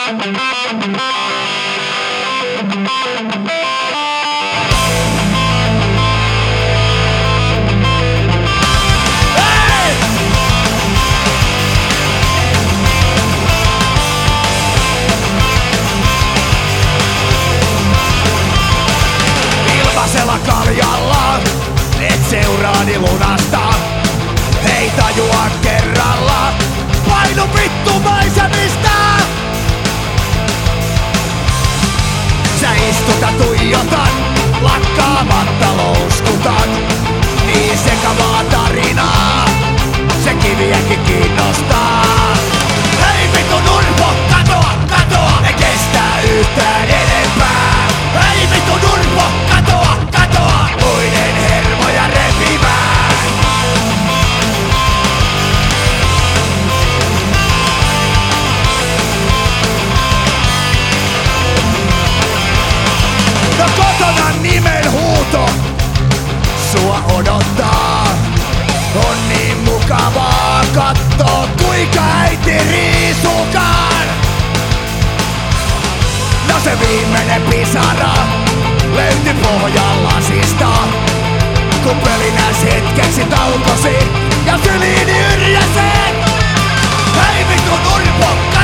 Ilmasella kaljalla et seuraani lunasta. Ei tajua kerralla, painu vittu maisemista. Sä istut ja tuijotan, lakkaamatta louskutan. Niin sekavaa tarinaa, se kiviäkin kiinnostaa. Ei vittu nurpo, katoa, katoa, ei kestä yhtään enempää. Ei vittu nurpo, katoa, katoa, muiden hermoja repimään. No kotona nimen huuto sua odottaa. On niin mukavaa kattoo kuinka äiti riisukaan. No se viimeinen pisara löytyi pohjan lasista, kun pelinäs hetkeksi taukosi ja syliin yrjäsen. Hei vittu nurpo!